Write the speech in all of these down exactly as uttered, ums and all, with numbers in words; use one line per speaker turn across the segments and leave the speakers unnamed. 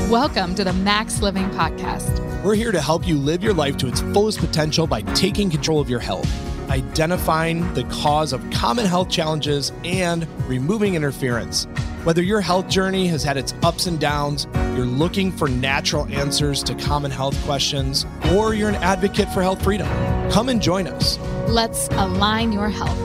Welcome to the Max Living Podcast.
We're here to help you live your life to its fullest potential by taking control of your health, identifying the cause of common health challenges, and removing interference. Whether your health journey has had its ups and downs, you're looking for natural answers to common health questions, or you're an advocate for health freedom, come and join us.
Let's align your health.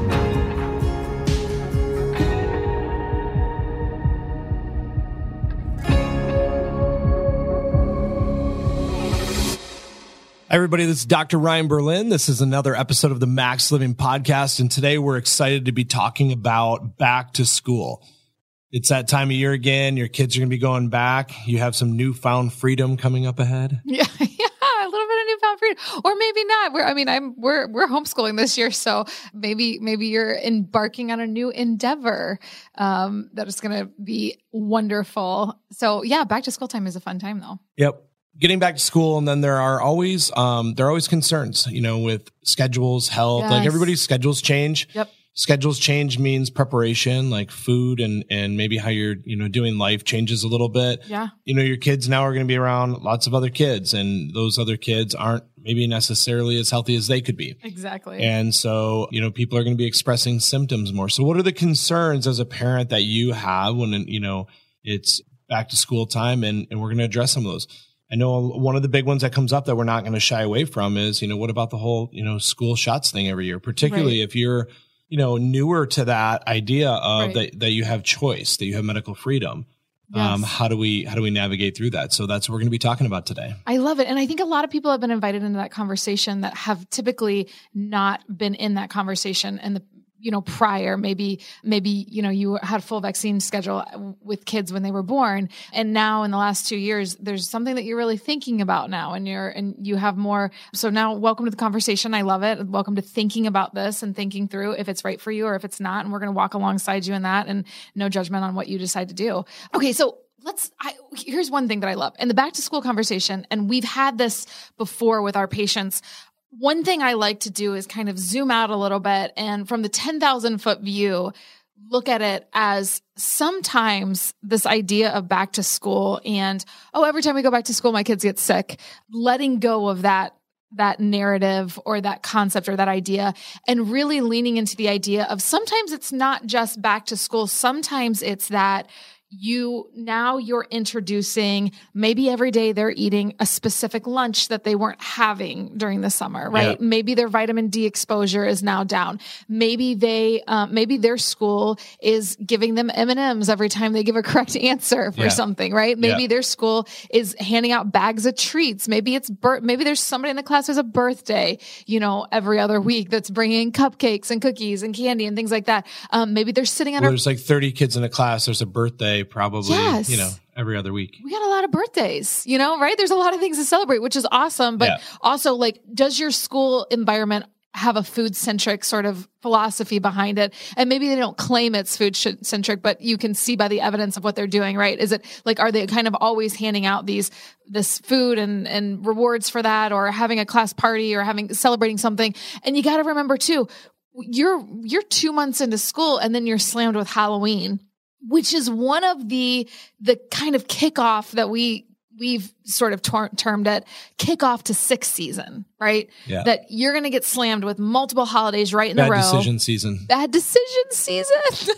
Hi, everybody. This is Doctor Ryan Berlin. This is another episode of the Max Living Podcast, and today we're excited to be talking about back to school. It's that time of year again. Your kids are going to be going back. You have some newfound freedom coming up ahead.
Yeah, yeah, a little bit of newfound freedom, or maybe not. We're, I mean, I'm we're we're homeschooling this year, so maybe maybe you're embarking on a new endeavor um, that is going to be wonderful. So yeah, back to school time is a fun time, though.
Yep. Getting back to school, and then there are always um, there are always concerns, you know, with schedules, health.
Yes.
Like everybody's schedules change.
Yep.
Schedules change means preparation, like food and and maybe how you're you know doing life changes a little bit.
Yeah.
You know, your kids now are going to be around lots of other kids, and those other kids aren't maybe necessarily as healthy as they could be.
Exactly.
And so, you know, people are going to be expressing symptoms more. So, what are the concerns as a parent that you have when you know it's back to school time, and and we're going to address some of those. I know one of the big ones that comes up that we're not going to shy away from is, you know, what about the whole, you know, school shots thing every year, particularly
Right.
if you're, you know, newer to that idea of
Right.
that, that you have choice, that you have medical freedom.
Yes.
Um, how do we, how do we navigate through that? So that's what we're going to be talking about today.
I love it. And I think a lot of people have been invited into that conversation that have typically not been in that conversation and the you know, prior, maybe, maybe, you know, you had a full vaccine schedule with kids when they were born. And now in the last two years, there's something that you're really thinking about now, and you're, and you have more. So now welcome to the conversation. I love it. Welcome to thinking about this and thinking through if it's right for you or if it's not. And we're going to walk alongside you in that, and no judgment on what you decide to do. Okay. So let's, I, here's one thing that I love in the back to school conversation. And we've had this before with our patients. One thing I like to do is kind of zoom out a little bit and from the ten thousand foot view, look at it as sometimes this idea of back to school and, oh, every time we go back to school, my kids get sick, letting go of that that narrative or that concept or that idea and really leaning into the idea of sometimes it's not just back to school. Sometimes it's that you now you're introducing maybe every day they're eating a specific lunch that they weren't having during the summer, right?
Yeah.
Maybe their vitamin D exposure is now down. Maybe they, um, maybe their school is giving them M and M's every time they give a correct answer for
Yeah.
something, right? Maybe
Yeah.
their school is handing out bags of treats. Maybe it's bir- maybe there's somebody in the class who's a birthday, you know, every other week that's bringing cupcakes and cookies and candy and things like that. Um, maybe they're sitting
Well,
under.
there's like thirty kids in a class. There's a birthday probably,
Yes.
you know, every other week.
We got a lot of birthdays, you know, right? There's a lot of things to celebrate, which is awesome. But
Yeah.
also, like, does your school environment have a food centric sort of philosophy behind it? And maybe they don't claim it's food centric, but you can see by the evidence of what they're doing, right? Is it like, are they kind of always handing out these, this food and, and rewards for that, or having a class party or having, celebrating something? And you got to remember too, you're, you're two months into school and then you're slammed with Halloween, which is one of the, the kind of kickoff that we, we've sort of tor- termed it kickoff to sixth season, right?
Yeah.
That you're going to get slammed with multiple holidays right in
Bad
a row.
decision season.
Bad decision season.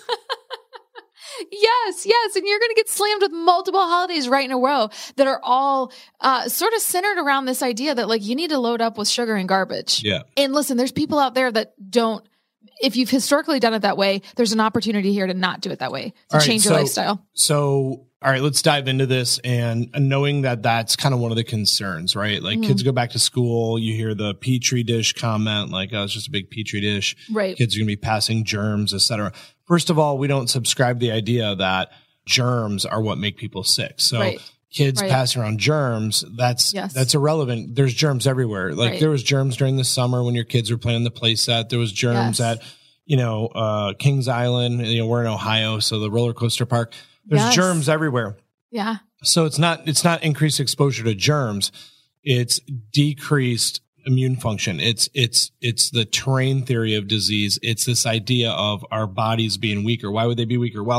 Yes, yes. And you're going to get slammed with multiple holidays right in a row that are all uh, sort of centered around this idea that like you need to load up with sugar and garbage.
Yeah.
And listen, there's people out there that don't, if you've historically done it that way, there's an opportunity here to not do it that way, to
All right,
change
so-
your lifestyle.
So, all right, let's dive into this. And knowing that that's kind of one of the concerns, right? Like
Mm-hmm.
kids go back to school, you hear the Petri dish comment, like, oh, it's just a big Petri dish.
Right.
Kids are going to be passing germs, et cetera. First of all, we don't subscribe to the idea that germs are what make people sick. So
Right.
kids
Right.
passing around germs, that's,
Yes.
that's irrelevant. There's germs everywhere. Like
Right.
there was germs during the summer when your kids were playing the play set. There was germs
Yes.
at, you know, uh, Kings Island, you know, we're in Ohio. So the roller coaster park, there's
Yes.
germs everywhere.
Yeah.
So it's not, it's not increased exposure to germs. It's decreased immune function. It's, it's, it's the terrain theory of disease. It's this idea of our bodies being weaker. Why would they be weaker? Well,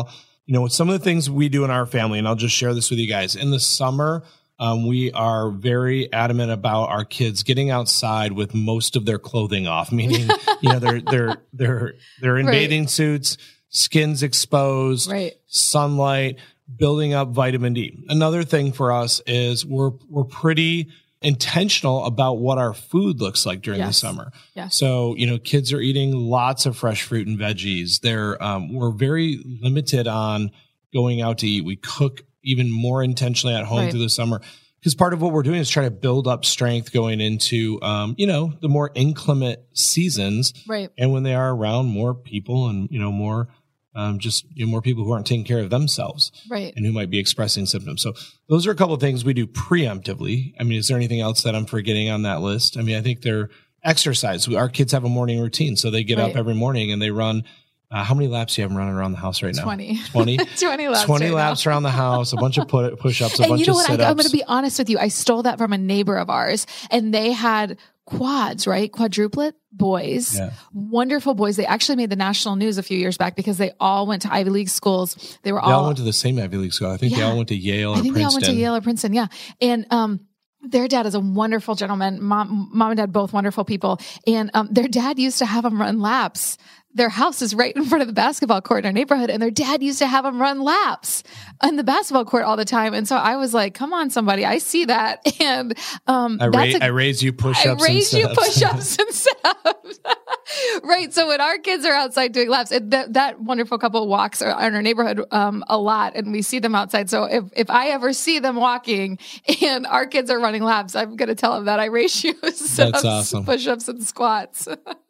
you know, some of the things we do in our family, and I'll just share this with you guys. In the summer, um, we are very adamant about our kids getting outside with most of their clothing off, meaning, you know, they're, they're, they're, they're in right. bathing suits, skins exposed, right. sunlight, building up vitamin D. Another thing for us is we're, we're pretty intentional about what our food looks like during yes. the summer. Yes. So, you know, kids are eating lots of fresh fruit and veggies. They're, um, we're very limited on going out to eat. We cook even more intentionally at home right. through the summer, because part of what we're doing is try to build up strength going into, um, you know, the more inclement seasons.
Right.
And when they are around more people and, you know, more, um, just you know, more people who aren't taking care of themselves.
Right.
And who might be expressing symptoms. So those are a couple of things we do preemptively. I mean, is there anything else that I'm forgetting on that list? I mean, I think they're exercise. Our kids have a morning routine. So they get right. up every morning and they run. Uh, how many laps do you have running around the house right now?
twenty.
twenty?
twenty laps.
twenty
right
laps
now.
around the house, a bunch of put, push-ups, a
and
bunch
you know
of
what?
sit-ups.
I, I'm going to be honest with you. I stole that from a neighbor of ours, and they had quads, right? Quadruplet boys. Yeah. Wonderful boys. They actually made the national news a few years back because they all went to Ivy League schools. They were
they
all,
all went to the same Ivy League school. I think yeah. they all went to Yale or
I think
Princeton.
they all went to Yale or Princeton. Yeah. And, um, their dad is a wonderful gentleman. Mom, mom and dad, both wonderful people. And, um, their dad used to have them run laps. Their house is right in front of the basketball court in our neighborhood, and their dad used to have them run laps on the basketball court all the time. And so I was like, come on, somebody, I see that. And, um,
I,
that's
ra-
a,
I raise you push-ups
I raise
and
you push-ups and sit-ups. Right. So when our kids are outside doing laps, it, that, that wonderful couple walks in our neighborhood, um, a lot, and we see them outside. So if, if I ever see them walking and our kids are running laps, I'm going to tell them that I race you sit-ups, awesome. push-ups, and squats.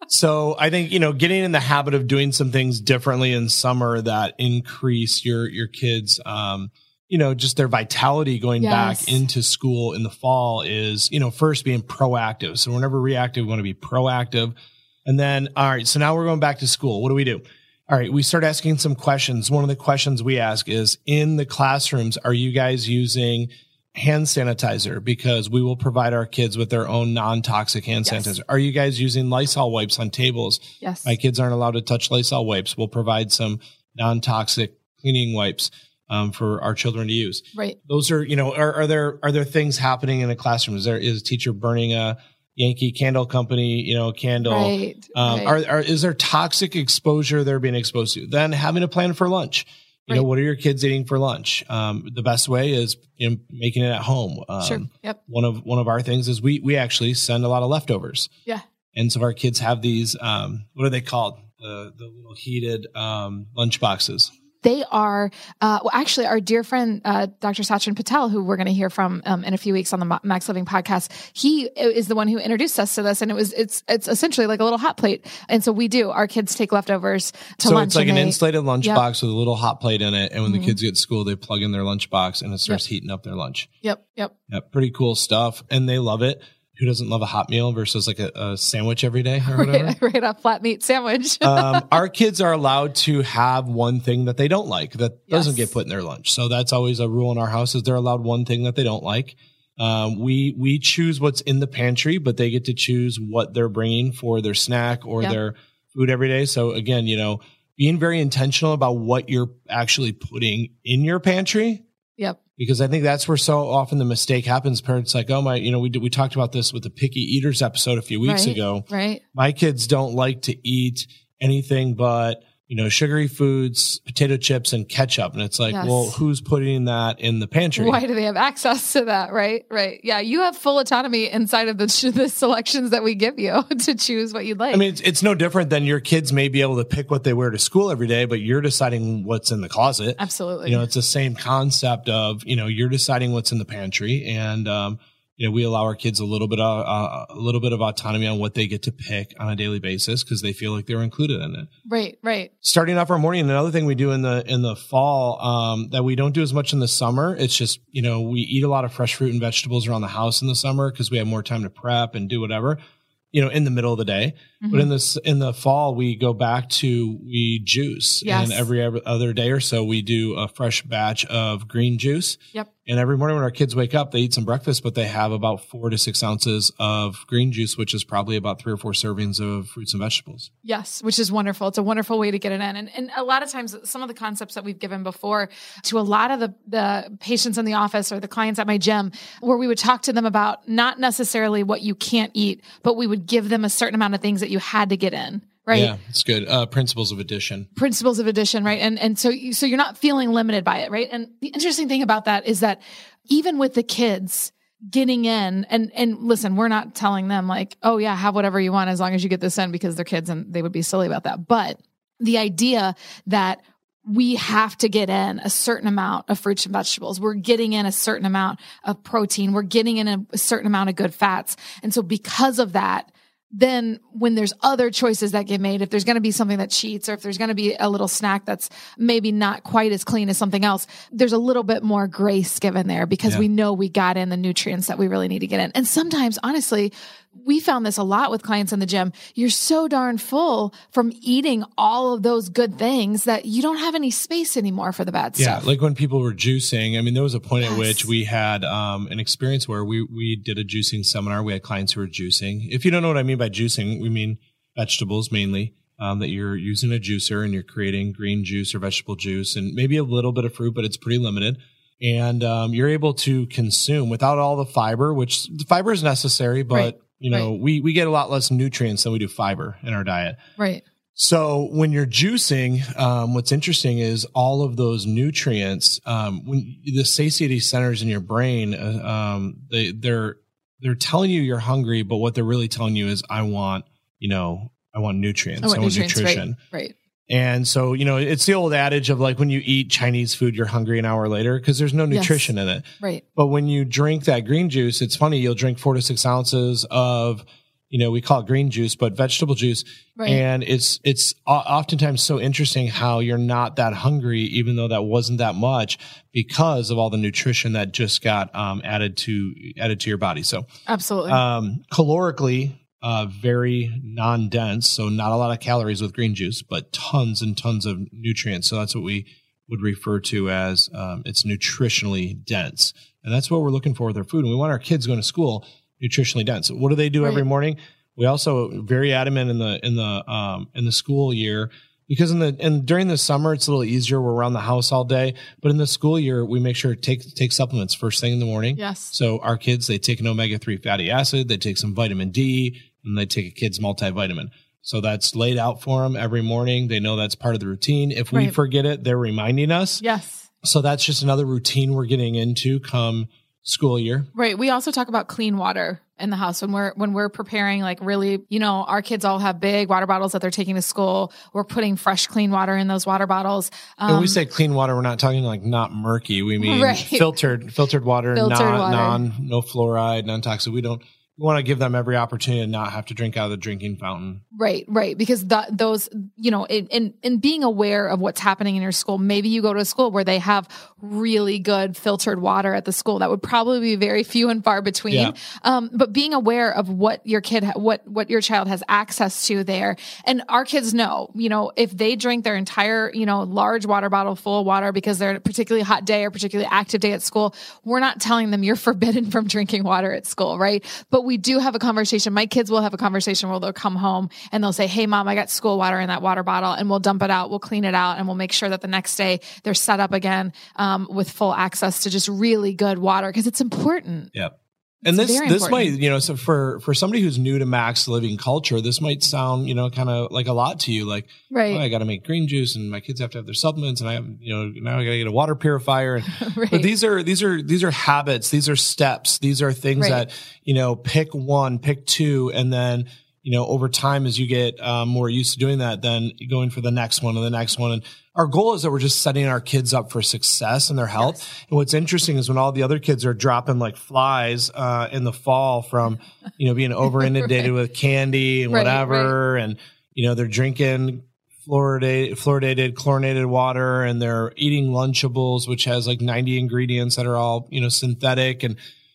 So I think, you know, getting in the habit of doing some things differently in summer that increase your, your kids, um, you know, just their vitality going yes. back into school in the fall is, you know, first being proactive. So we're never reactive. We want to be proactive. And then, all right, so now we're going back to school. What do we do? All right, we start asking some questions. One of the questions we ask is, in the classrooms, are you guys using hand sanitizer? Because we will provide our kids with their own non-toxic hand yes. sanitizer. Are you guys using Lysol wipes on tables?
Yes.
My kids aren't allowed to touch Lysol wipes. We'll provide some non-toxic cleaning wipes um, for our children to use.
Right.
Those are, you know, are, are there are there things happening in a classroom? Is there is a teacher burning a Yankee Candle Company, you know, candle?
Right,
um,
right.
Are, are is there toxic exposure they're being exposed to? Then having a plan for lunch. You right. know, what are your kids eating for lunch? Um, the best way is, you know, making it at home. Um,
sure. Yep.
One of one of our things is we we actually send a lot of leftovers.
Yeah.
And so our kids have these. Um, what are they called? The the little heated um, lunch boxes.
They are, uh, well, actually, our dear friend, uh, Doctor Sachin Patel, who we're going to hear from um, in a few weeks on the Max Living podcast, he is the one who introduced us to this, and it was it's it's essentially like a little hot plate, and so we do. Our kids take leftovers to
so
lunch.
So it's like an
they,
insulated lunch
yep.
box with a little hot plate in it, and when
mm-hmm.
the kids get to school, they plug in their lunch box, and it starts yep. heating up their lunch.
Yep, yep,
yep. Pretty cool stuff, and they love it. Who doesn't love a hot meal versus like a, a sandwich every day or whatever?
Right, right, a flat meat sandwich.
um, our kids are allowed to have one thing that they don't like that
yes.
doesn't get put in their lunch. So that's always a rule in our house, is they're allowed one thing that they don't like. Um, we we choose what's in the pantry, but they get to choose what they're bringing for their snack or yep. their food every day. So again, you know, being very intentional about what you're actually putting in your pantry.
Yep.
Because I think that's where so often the mistake happens. Parents like, oh my, you know, we did, we talked about this with the picky eaters episode a few weeks
right,
ago.
Right.
My kids don't like to eat anything but, you know, sugary foods, potato chips, and ketchup. And it's like, yes. well, who's putting that in the pantry?
Why do they have access to that? Right. Right. Yeah. You have full autonomy inside of the, the selections that we give you to choose what you'd like.
I mean, it's, it's no different than your kids may be able to pick what they wear to school every day, but you're deciding what's in the closet.
Absolutely.
You know, it's the same concept of, you know, you're deciding what's in the pantry, and, um, you know, we allow our kids a little bit of uh, a little bit of autonomy on what they get to pick on a daily basis because they feel like they're included in it.
Right, right.
Starting off our morning, another thing we do in the in the fall um, that we don't do as much in the summer. It's just, you know, we eat a lot of fresh fruit and vegetables around the house in the summer because we have more time to prep and do whatever, you know, in the middle of the day. Mm-hmm. But in this in the fall, we go back to we juice,
yes.
and every other day or so we do a fresh batch of green juice.
Yep.
And every morning when our kids wake up, they eat some breakfast, but they have about four to six ounces of green juice, which is probably about three or four servings of fruits and vegetables.
Yes, which is wonderful. It's a wonderful way to get it in. And, and a lot of times, some of the concepts that we've given before to a lot of the, the patients in the office or the clients at my gym, where we would talk to them about not necessarily what you can't eat, but we would give them a certain amount of things that you had to get in. Right.
Yeah, it's good. Uh, principles of addition.
Principles of addition, right? And and so you, so you're not feeling limited by it, right? And the interesting thing about that is that even with the kids getting in, and and listen, we're not telling them like, oh yeah, have whatever you want as long as you get this in, because they're kids and they would be silly about that. But the idea that we have to get in a certain amount of fruits and vegetables. We're getting in a certain amount of protein. We're getting in a, a certain amount of good fats. And so because of that, then when there's other choices that get made, if there's going to be something that cheats, or if there's going to be a little snack that's maybe not quite as clean as something else, there's a little bit more grace given there because
yeah.
we know we got in the nutrients that we really need to get in. And sometimes, honestly, we found this a lot with clients in the gym. You're so darn full from eating all of those good things that you don't have any space anymore for the bad
yeah,
stuff.
Yeah, like when people were juicing, I mean, there was a point
yes.
at which we had um, an experience where we, we did a juicing seminar. We had clients who were juicing. If you don't know what I mean by juicing, we mean vegetables mainly, um, that you're using a juicer and you're creating green juice or vegetable juice and maybe a little bit of fruit, but it's pretty limited. And um, you're able to consume without all the fiber, which the fiber is necessary, but right. You know, right. we, we get a lot less nutrients than we do fiber in our diet.
Right.
So when you're juicing, um, what's interesting is all of those nutrients, um, when the satiety centers in your brain, uh, um, they, they're, they're telling you you're hungry, but what they're really telling you is I want, you know, I want nutrients.
I want,
I want
nutrients,
nutrition.
Right. right.
And so, you know, it's the old adage of like when you eat Chinese food, you're hungry an hour later because there's no nutrition
yes.
in it.
Right.
But when you drink that green juice, it's funny, you'll drink four to six ounces of, you know, we call it green juice, but vegetable juice.
Right.
And it's, it's oftentimes so interesting how you're not that hungry, even though that wasn't that much because of all the nutrition that just got um, added to, added to your body. So
absolutely.
Um, calorically, Uh, very non-dense, so not a lot of calories with green juice, but tons and tons of nutrients. So that's what we would refer to as um, it's nutritionally dense. And that's what we're looking for with our food. And we want our kids going to school nutritionally dense. What do they do right. every morning? We also very adamant in the in the um, in the school year because in the and during the summer it's a little easier. We're around the house all day, but in the school year we make sure to take take supplements first thing in the morning.
Yes.
So our kids, they take an omega three fatty acid, they take some vitamin D, and they take a kid's multivitamin. So that's laid out for them every morning. They know that's part of the routine. If we
right.
forget it, they're reminding us.
Yes.
So that's just another routine we're getting into come school year.
Right. We also talk about clean water in the house when we're when we're preparing, like really, you know, our kids all have big water bottles that they're taking to school. We're putting fresh, clean water in those water bottles. Um,
when we say clean water, we're not talking like not murky. We mean
right.
filtered, filtered water,
filtered
non,
water.
non, no fluoride, non-toxic. We don't. We want to give them every opportunity to not have to drink out of the drinking fountain.
Right, right. Because the, those, you know, in, in, in being aware of what's happening in your school, maybe you go to a school where they have really good filtered water at the school. That would probably be very few and far between.
Yeah.
Um, but being aware of what your kid, ha- what, what your child has access to there. And our kids know, you know, if they drink their entire, you know, large water bottle full of water because they're a particularly hot day or particularly active day at school, we're not telling them you're forbidden from drinking water at school, right? But we do have a conversation. My kids will have a conversation where they'll come home and they'll say, hey mom, I got school water in that water bottle, and we'll dump it out. We'll clean it out and we'll make sure that the next day they're set up again, um, with full access to just really good water. Cause it's important.
Yep. And
It's
this,
very
this
important.
might, you know, so for, for somebody who's new to Max Living culture, this might sound, you know, kind of like a lot to you. Like,
Right.
oh, I got to make green juice and my kids have to have their supplements and I have, you know, now I got to get a water purifier. And,
Right.
But these are, these are, these are habits. These are steps. These are things
Right.
that, you know, pick one, pick two, and then, you know, over time, as you get um, more used to doing that, then going for the next one and the next one. And our goal is that we're just setting our kids up for success and their health. Yes. And what's interesting is when all the other kids are dropping like flies uh, in the fall from, you know, being over inundated right. with candy and
right,
whatever.
Right.
And, you know, they're drinking fluoridated, fluoridated, chlorinated water, and they're eating Lunchables, which has like ninety ingredients that are all, you know, synthetic. And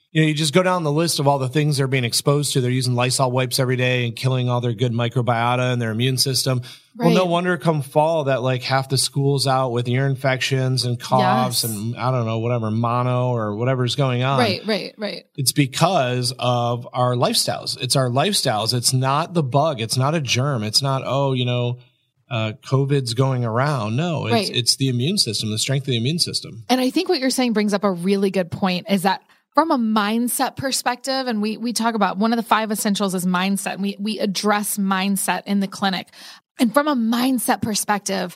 You know, you just go down the list of all the things they're being exposed to. They're using Lysol wipes every day and killing all their good microbiota and their immune system. Right. Well, no wonder come fall that like half the school's out with ear infections and coughs yes. and I don't know, whatever, mono or whatever's going on.
Right, right, right.
It's because of our lifestyles. It's our lifestyles. It's not the bug. It's not a germ. It's not, oh, you know, uh, COVID's going around. No, it's, right. it's the immune system, the strength of the immune system.
And I think what you're saying brings up a really good point is that from a mindset perspective, and we we talk about one of the five essentials is mindset, and we we address mindset in the clinic. And from a mindset perspective,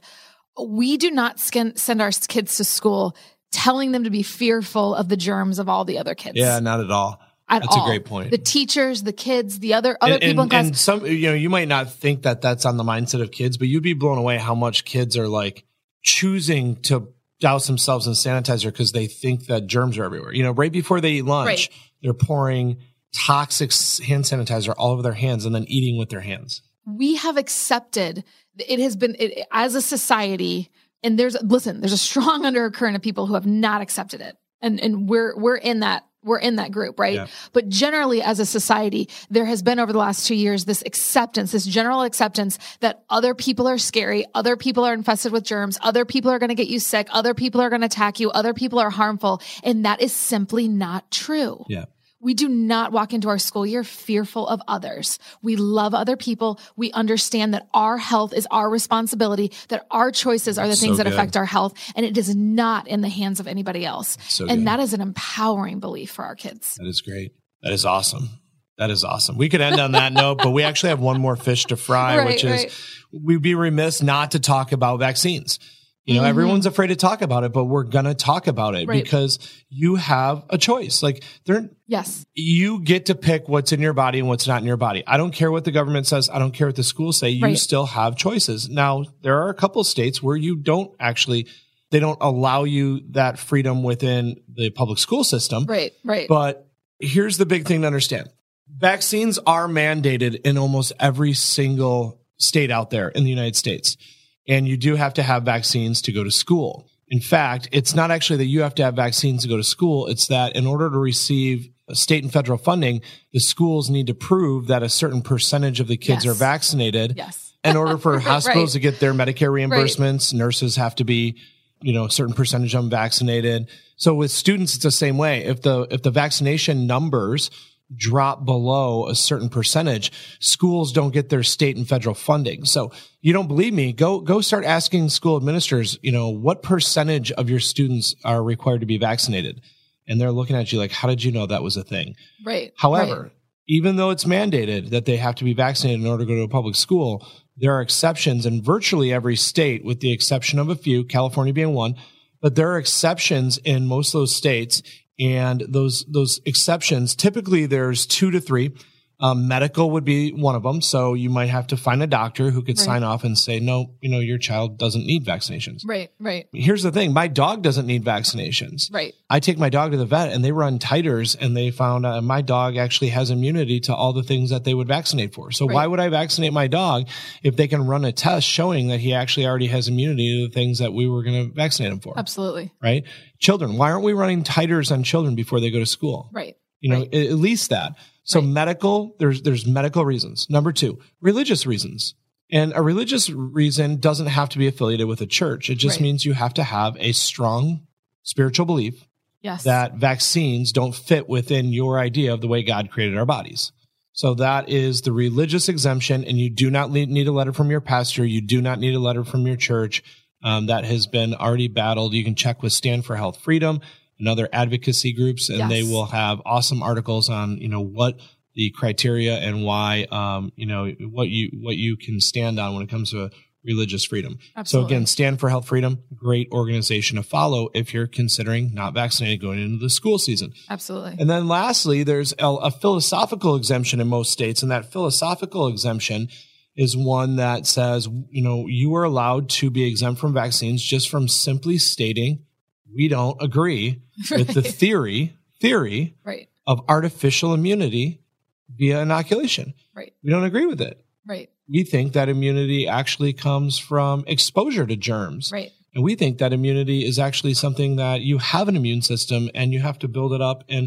we do not skin, send our kids to school telling them to be fearful of the germs of all the other kids.
Yeah, not at all.
At
that's
all.
a great point.
The teachers, the kids, the other other
and,
people
and,
in class.
And some, you know, you might not think that that's on the mindset of kids, but you'd be blown away how much kids are like choosing to douse themselves in sanitizer because they think that germs are everywhere. You know, right before they eat lunch, right. they're pouring toxic hand sanitizer all over their hands and then eating with their hands.
We have accepted, it has been, it, as a society, and there's, listen, there's a strong undercurrent of people who have not accepted it. And, and we're, we're in that, we're in that group, right? Yeah. But generally as a society, there has been over the last two years, this acceptance, this general acceptance that other people are scary. Other people are infested with germs. Other people are going to get you sick. Other people are going to attack you. Other people are harmful. And that is simply not true.
Yeah.
We do not walk into our school year fearful of others. We love other people. We understand that our health is our responsibility, that our choices are the things so that affect our health, and it is not in the hands of anybody else. So and good. That is an empowering belief for our kids.
That is great. That is awesome. That is awesome. We could end on that note, but we actually have one more fish to fry, right, which is right. we'd be remiss not to talk about vaccines. You know, mm-hmm. everyone's afraid to talk about it, but we're going to talk about it right. because you have a choice. Like there,
yes,
you get to pick what's in your body and what's not in your body. I don't care what the government says. I don't care what the schools say. You right. still have choices. Now, there are a couple of states where you don't actually, they don't allow you that freedom within the public school system.
Right, right.
But here's the big thing to understand. Vaccines are mandated in almost every single state out there in the United States. And you do have to have vaccines to go to school. In fact, it's not actually that you have to have vaccines to go to school. It's that in order to receive state and federal funding, the schools need to prove that a certain percentage of the kids yes. are vaccinated.
Yes.
In order for hospitals
right.
to get their Medicare reimbursements, right. nurses have to be, you know, a certain percentage of them vaccinated. So with students, it's the same way. If the, if the vaccination numbers drop below a certain percentage, schools don't get their state and federal funding. So you don't believe me, go go start asking school administrators, you know, what percentage of your students are required to be vaccinated? And they're looking at you like, how did you know that was a thing?
Right.
However,
right.
even though it's mandated that they have to be vaccinated in order to go to a public school, there are exceptions in virtually every state, with the exception of a few, California being one, but there are exceptions in most of those states. And those those exceptions, typically there's two to three. Um, medical would be one of them. So you might have to find a doctor who could right. sign off and say, no, you know, your child doesn't need vaccinations.
Right, right.
Here's the thing. My dog doesn't need vaccinations.
Right.
I take my dog to the vet and they run titers and they found uh, my dog actually has immunity to all the things that they would vaccinate for. So right. why would I vaccinate my dog if they can run a test showing that he actually already has immunity to the things that we were going to vaccinate him for?
Absolutely.
Right. Children. Why aren't we running titers on children before they go to school?
Right.
You know,
right.
at least that. So
right.
medical, there's there's medical reasons. Number two, religious reasons. And a religious reason doesn't have to be affiliated with a church. It just right. means you have to have a strong spiritual belief
yes.
that vaccines don't fit within your idea of the way God created our bodies. So that is the religious exemption, and you do not need a letter from your pastor. You do not need a letter from your church. Um, that has been already battled. You can check with Stand for Health Freedom and other advocacy groups, and yes. they will have awesome articles on, you know, what the criteria and why, um, you know, what you what you can stand on when it comes to religious freedom.
Absolutely.
So again, Stand for Health Freedom, great organization to follow if you're considering not vaccinated going into the school season.
Absolutely.
And then lastly, there's a, a philosophical exemption in most states, and that philosophical exemption is one that says, you know, you are allowed to be exempt from vaccines just from simply stating we don't agree right. with the theory theory
right.
of artificial immunity via inoculation.
Right.
We don't agree with it.
Right.
We think that immunity actually comes from exposure to germs.
Right.
And we think that immunity is actually something that you have an immune system and you have to build it up. And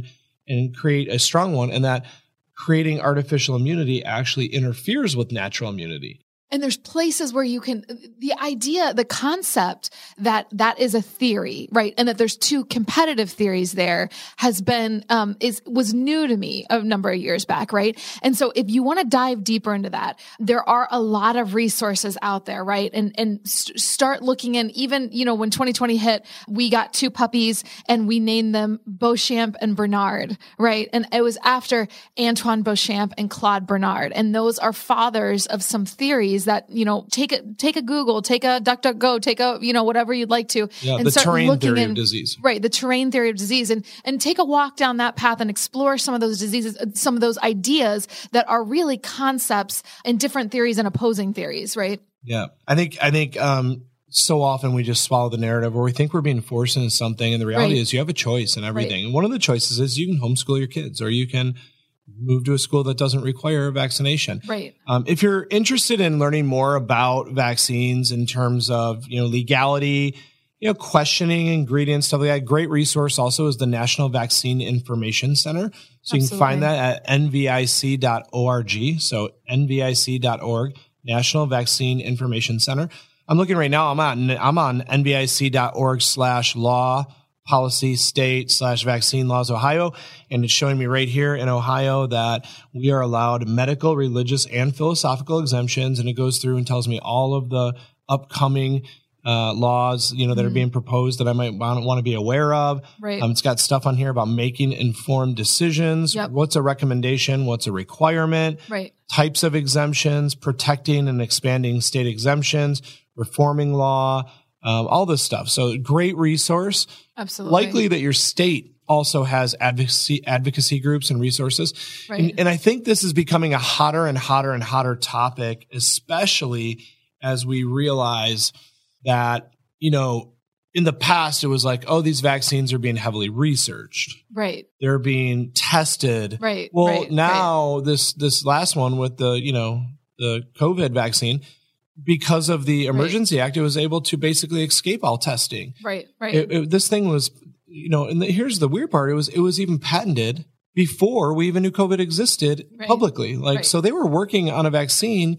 and create a strong one, and that creating artificial immunity actually interferes with natural immunity.
And there's places where you can, the idea, the concept that that is a theory, right? And that there's two competitive theories there has been, um, is, was new to me a number of years back, right? And so if you want to dive deeper into that, there are a lot of resources out there, right? And, and st- start looking in, even, you know, when twenty twenty hit, we got two puppies and we named them Beauchamp and Bernard, right? And it was after Antoine Beauchamp and Claude Bernard. And those are fathers of some theories that, you know, take a, take a Google, take a DuckDuckGo, take a, you know, whatever you'd like to.
Yeah,
and
the
start
terrain
looking
theory
in,
of disease.
Right. The terrain theory of disease, and, and take a walk down that path and explore some of those diseases, some of those ideas that are really concepts and different theories and opposing theories. Right.
Yeah. I think, I think, um, so often we just swallow the narrative or we think we're being forced into something. And the reality
Right.
is you have a choice in everything.
Right.
And one of the choices is you can homeschool your kids, or you can move to a school that doesn't require a vaccination.
Right.
Um, if you're interested in learning more about vaccines in terms of, you know, legality, you know, questioning ingredients, stuff like that, great resource also is the National Vaccine Information Center. So you
Absolutely.
can find that at N V I C dot org. So N V I C dot org, National Vaccine Information Center. I'm looking right now. I'm on, I'm on N V I C dot org slash law policy state slash vaccine laws Ohio, and it's showing me right here in Ohio that we are allowed medical, religious, and philosophical exemptions, and it goes through and tells me all of the upcoming uh, laws, you know, that mm-hmm. are being proposed that I might want, want to be aware of.
Right.
Um, it's got stuff on here about making informed decisions.
Yep.
What's a recommendation? What's a requirement?
Right.
Types of exemptions, protecting and expanding state exemptions, reforming law. Um, all this stuff. So great resource.
Absolutely.
Likely that your state also has advocacy advocacy groups and resources.
Right.
And, and I think this is becoming a hotter and hotter and hotter topic, especially as we realize that, you know, in the past it was like, oh, these vaccines are being heavily researched.
Right.
They're being tested.
Right.
Well,
right,
now
right.
this this last one with the, you know, the COVID vaccine, because of the Emergency right. Act, it was able to basically escape all testing.
Right, right.
It, it, this thing was, you know, and the, here's the weird part. It was, it was even patented before we even knew COVID existed right. publicly. Like, right. so they were working on a vaccine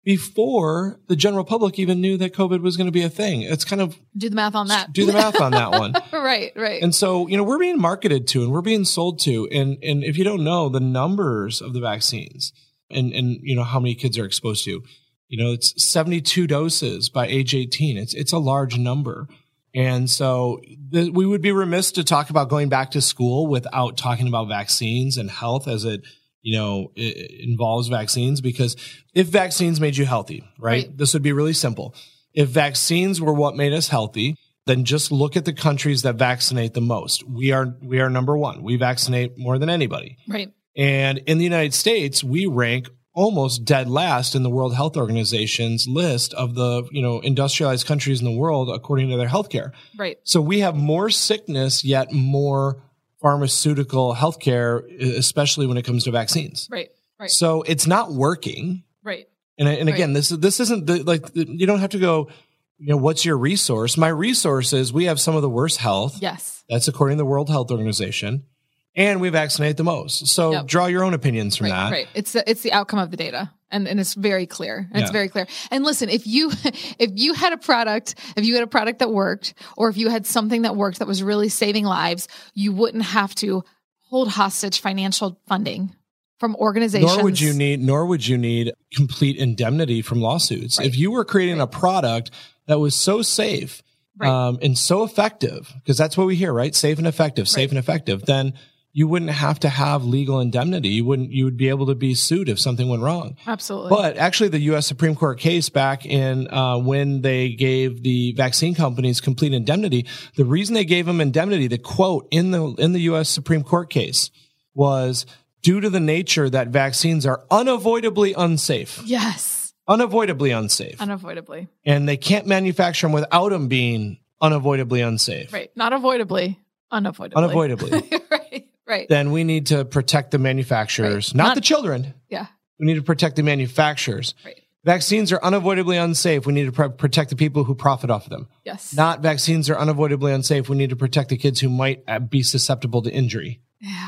before the general public even knew that COVID was going to be a thing. It's kind of
do the math on that.
Do the math on that one.
Right, right.
And so, you know, we're being marketed to and we're being sold to. And, and if you don't know the numbers of the vaccines and, and, you know, how many kids are exposed to, you know, it's seventy-two doses by age eighteen. It's it's a large number. And so th- we would be remiss to talk about going back to school without talking about vaccines and health as it, you know, it involves vaccines. Because if vaccines made you healthy, right, right, this would be really simple. If vaccines were what made us healthy, then just look at the countries that vaccinate the most. We are we are number one. We vaccinate more than anybody.
Right.
And in the United States, we rank almost dead last in the World Health Organization's list of the, you know, industrialized countries in the world according to their healthcare.
Right.
So we have more sickness, yet more pharmaceutical healthcare, especially when it comes to vaccines.
Right. Right.
So it's not working.
Right.
And and again,
right.
this is this isn't the, like the, you don't have to go, you know, what's your resource? My resource is we have some of the worst health.
Yes.
That's according to the World Health Organization. And we vaccinate the most. So yep. draw your own opinions from
right,
that.
Right. It's the, it's the outcome of the data. And, and it's very clear. And yeah. It's very clear. And listen, if you, if you had a product, if you had a product that worked, or if you had something that worked that was really saving lives, you wouldn't have to hold hostage financial funding from organizations.
Nor would you need, nor would you need complete indemnity from lawsuits. Right. If you were creating right. a product that was so safe right. um, and so effective, because that's what we hear, right? Safe and effective, safe right. and effective, then you wouldn't have to have legal indemnity. You wouldn't, you would be able to be sued if something went wrong.
Absolutely.
But actually the U S Supreme Court case back in, uh, when they gave the vaccine companies complete indemnity, the reason they gave them indemnity, the quote in the, in the U S Supreme Court case was due to the nature that vaccines are unavoidably unsafe.
Yes.
Unavoidably unsafe.
Unavoidably.
And they can't manufacture them without them being unavoidably unsafe.
Right. Not avoidably. Unavoidably.
Unavoidably.
Right. Right.
Then we need to protect the manufacturers, right. not, not the children.
Yeah.
We need to protect the manufacturers.
Right.
Vaccines are unavoidably unsafe. We need to pr- protect the people who profit off of them.
Yes.
Not vaccines are unavoidably unsafe. We need to protect the kids who might be susceptible to injury.
Yeah, God.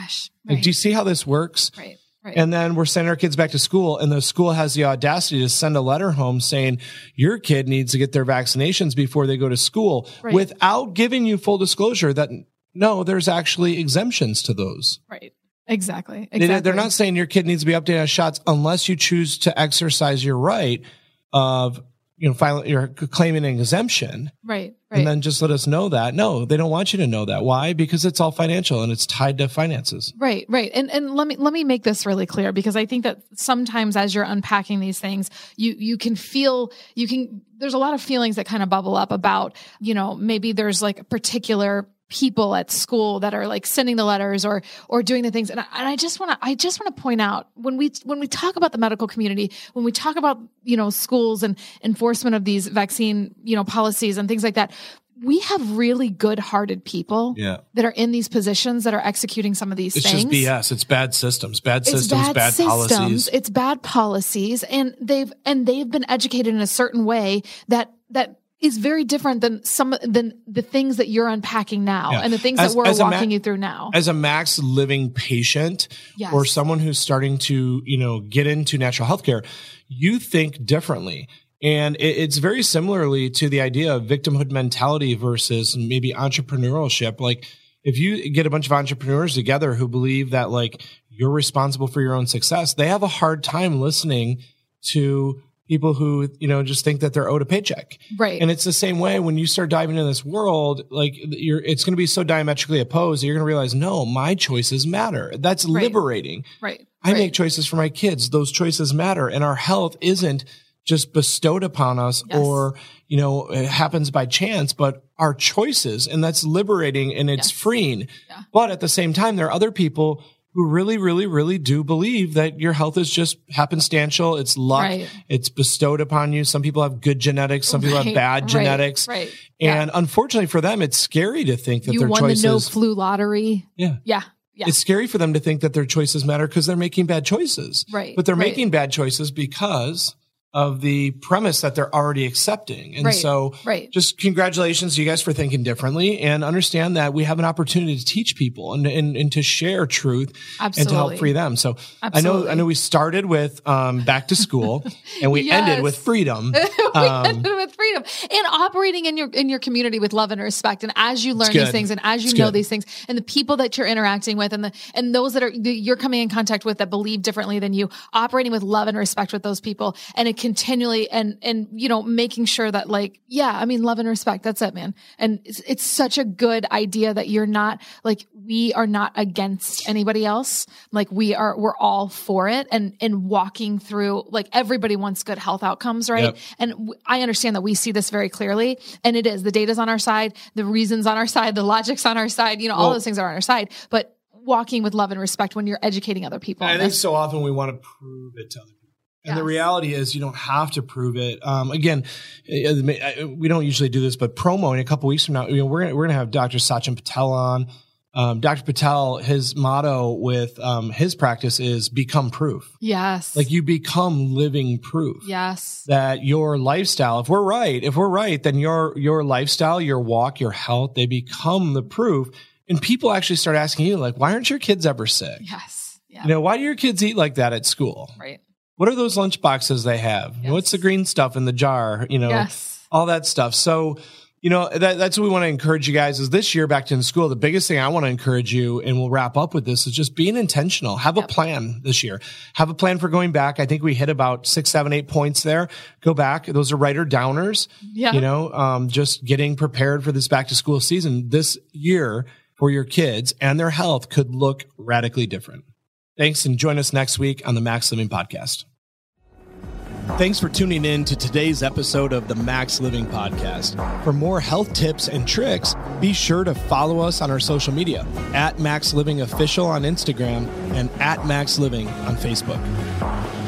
gosh.
Like,
Right.
do you see how this works?
Right. Right.
And then we're sending our kids back to school, and the school has the audacity to send a letter home saying your kid needs to get their vaccinations before they go to school,
Right.
without giving you full disclosure that no, there's actually exemptions to those.
Right. Exactly.
They,
Exactly.
they're not saying your kid needs to be updated on shots unless you choose to exercise your right of, you know, filing, you're claiming an exemption.
Right. Right.
And then just let us know that. No, they don't want you to know that. Why? Because it's all financial and it's tied to finances.
Right, right. And and let me let me make this really clear, because I think that sometimes as you're unpacking these things, you you can feel you can there's a lot of feelings that kind of bubble up about, you know, maybe there's like a particular people at school that are like sending the letters or or doing the things. And I, and I just want to I just want to point out, when we when we talk about the medical community, when we talk about, you know, schools and enforcement of these vaccine, you know, policies and things like that, we have really good-hearted people
Yeah.
that are in these positions that are executing some of these
It's
things.
just B S. It's bad systems, bad
It's
systems,
bad,
bad
systems.
policies.
It's bad policies, and they've and they've been educated in a certain way that that is very different than some than the things that you're unpacking now
Yeah.
and the things
As-
that we're
as a
walking
ma-
you through now.
As a Max Living patient,
Yes.
or someone who's starting to, you know, get into natural healthcare, you think differently. And it, it's very similarly to the idea of victimhood mentality versus maybe entrepreneurship. Like, if you get a bunch of entrepreneurs together who believe that like you're responsible for your own success, they have a hard time listening to people who, you know, just think that they're owed a paycheck.
Right.
And it's the same way when you start diving into this world, like you're, it's going to be so diametrically opposed that you're going to realize, no, my choices matter. That's
Right.
liberating.
right.
I
right.
make choices for my kids. Those choices matter. And our health isn't just bestowed upon us
Yes.
or, you know, it happens by chance, but our choices, and that's liberating and it's
Yes.
freeing.
Yeah.
But at the same time, there are other people who really, really, really do believe that your health is just happenstantial. It's luck.
Right.
It's bestowed upon you. Some people have good genetics. Some people have
Right,
bad
right,
genetics.
Right.
And
Yeah.
unfortunately for them, it's scary to think that
You
their
won
choices.
the no flu lottery.
yeah.
Yeah. Yeah.
It's scary for them to think that their choices matter because they're making bad choices.
Right,
But they're
right.
making bad choices because of the premise that they're already accepting. And
Right,
so
right.
just congratulations to you guys for thinking differently, and understand that we have an opportunity to teach people and, and, and to share truth and to help
Absolutely.
free them. So I know,
Absolutely.
I know we started with um, back to school and we
Yes.
ended with freedom.
we
Um,
ended with freedom and operating in your in your community with love and respect. And as you learn
good.
these things, and as you
It's
know
good.
these things, and the people that you're interacting with, and the and those that are that you're coming in contact with that believe differently than you, operating with love and respect with those people, and it continually and and you know making sure that, like, yeah, I mean, love and respect. That's it, man. And it's, it's such a good idea that you're not like we are not against anybody else. Like we are, we're all for it, and and walking through, like, everybody wants good health outcomes, right?
Yep.
And w- I understand that we see this very clearly, and it is the data's on our side, the reasons on our side, the logic's on our side, you know, all
Well-
those things are on our side, but walking with love and respect when you're educating other people.
I
on
think
this.
so often we want to prove it to other people. And the
Yes.
reality is you don't have to prove it. Um, again, uh, we don't usually do this, but promo in a couple weeks from now, you know, we're gonna, we're going to have Doctor Sachin Patel on. Um, Doctor Patel, his motto with um, his practice is become proof.
Yes.
Like you become living proof.
yes.
That your lifestyle, if we're right, if we're right, then your, your lifestyle, your walk, your health, they become the proof. And people actually start asking you, like, why aren't your kids ever sick?
Yes. Yeah.
You know, why do your kids eat like that at school?
right.
What are those lunch boxes they have?
Yes.
What's the green stuff in the jar? You know,
Yes.
all that stuff. So, you know, that, that's what we want to encourage you guys is this year back to in school. The biggest thing I want to encourage you, and we'll wrap up with this, is just being intentional. Have
Yep.
a plan this year. Have a plan for going back. I think we hit about six, seven, eight points there. Go back. Those are writer downers.
Yeah.
You know, um, just getting prepared for this back to school season this year for your kids and their health could look radically different. Thanks, and join us next week on the Max Living Podcast. Thanks for tuning in to today's episode of the Max Living Podcast. For more health tips and tricks, be sure to follow us on our social media at Max Living Official on Instagram and at Max Living on Facebook.